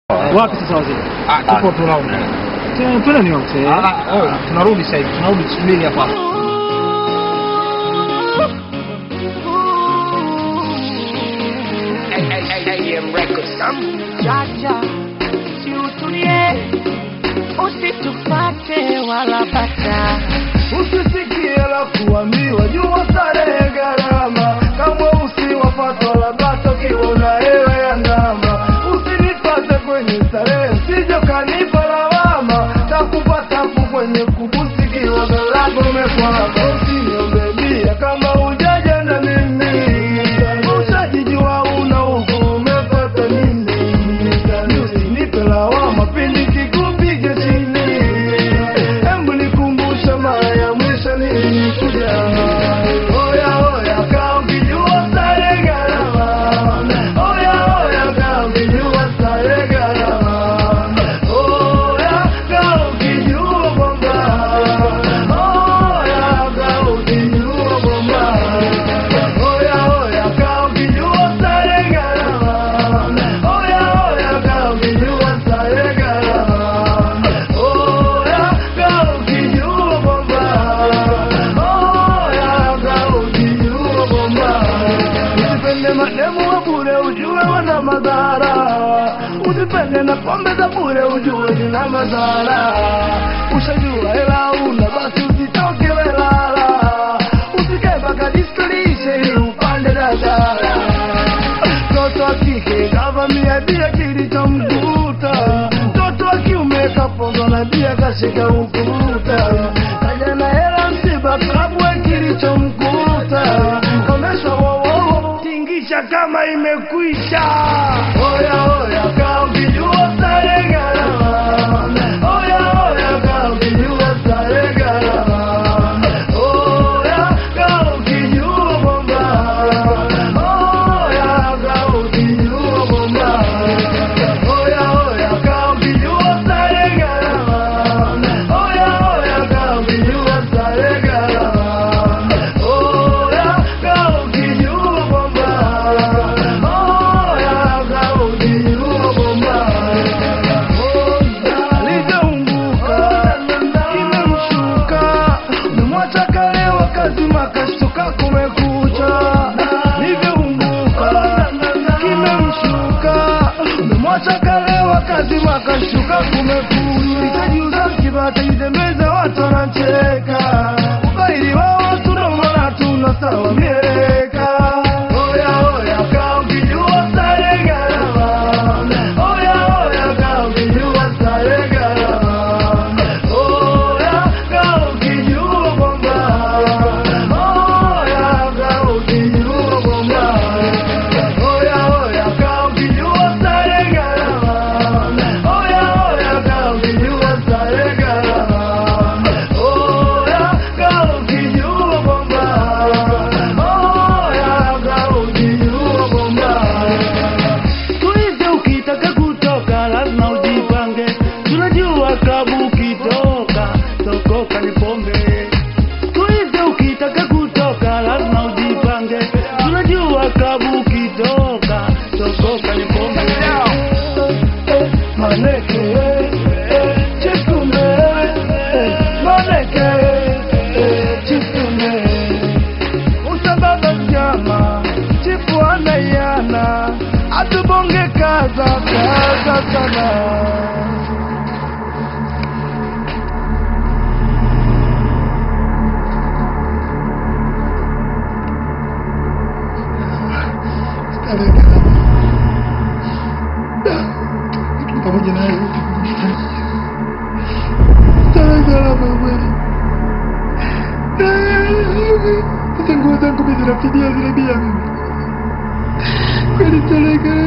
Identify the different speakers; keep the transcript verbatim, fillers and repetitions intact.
Speaker 1: Wapi sasa wazee?
Speaker 2: Ah, tupo tunaona.
Speaker 1: Tena tuna ni wote.
Speaker 2: Ah, oh, tunarudi sasa hivi. Tunarudi tusubiri hapa.
Speaker 3: A M Records. Jaja, si utulie, usitupate wala bata.
Speaker 4: Usisikie la kuambiwa jua starehe gharama, kama usiwapata wala bata ukiona hewa ya ndama. Usinipate kwenye starehe usije kanipa lawama, takupata kwenye kubusikiwa galago umekwama. Usiniombe bia kama hujaja na mimi, usajijua una huku umepata nini. Usinipe lawama pindi kikupige chini, embu nikumbusha mara ya mwisho nilikuja. Oya oya kaa ukijua starehe gharama, oya oya kaa ukijua starehe gharama, oya kaa ukijua bomba, oya kaa ukijua bomba, oya oya kaa ukijua starehe gharama, oya oya kaa ukijua starehe gharama, oya kaa ukijua bomba, oya kaa ukijua bomba. Usipende mademu wa bure ujue wana madhara, usipende na pombe za bure ujue zina madhara. Ushajua hela una basi usitoke welala, usikae mpaka diskolishe ili upande dadala. Mtoto wa kike kavamia bia kilichomkuta, mtoto wa kiume kaponga na bia kashika ukuta. Kaja na hela msiba kabwe kilichomkuta, komesha wowo tingisha kama imekwisha. Oya oya kaa ukijua starehe gharama, oya oya kaa ukijua starehe gharama, oya kaa ukijua bomba, oya kaa ukijua bomba, oya oya kaa ukijua starehe gharama, oya oya kaa ukijua starehe gharama, oya kaa ukijua bomba, oya kaa ukijua bomba. Alijaumbuka kimemshuka, umemwacha kale wakati makashtuka kumekucha. Alijaumbuka kimemshuka, umemwacha kale wakati makashtuka kumekucha. Nikajiuza kibata idemeza watu wanacheka, ubaili wa watu ndo maana tunasawa mieleka. Oya oya kaa ukijua starehe gharama, oya oya kaa ukijua starehe gharama, oya kaa ukijua bomba, oya kaa ukijua bomba, oya oya kaa ukijua starehe gharama, oya oya kaa ukijua starehe gharama, oya kaa ukijua bomba, oya kaa ukijua bomba. Tuize ukitaka kutoka lazima ujipange, tunajua klabu ukitoka tokoka ni pombe. Tuize ukitaka kutoka lazima ujipange, tunajua klabu ukitoka tokoka ni pombe. Maneke chikume, maneke chikume, usababa jama chifu anayana, atubonge kaza kaza sana.
Speaker 5: Starehe gharama. Lakini pamoja na hayo starehe gharama kweli. Sasa nguo zangu mimi zinafidia zile bia mimi. Kweli starehe gharama.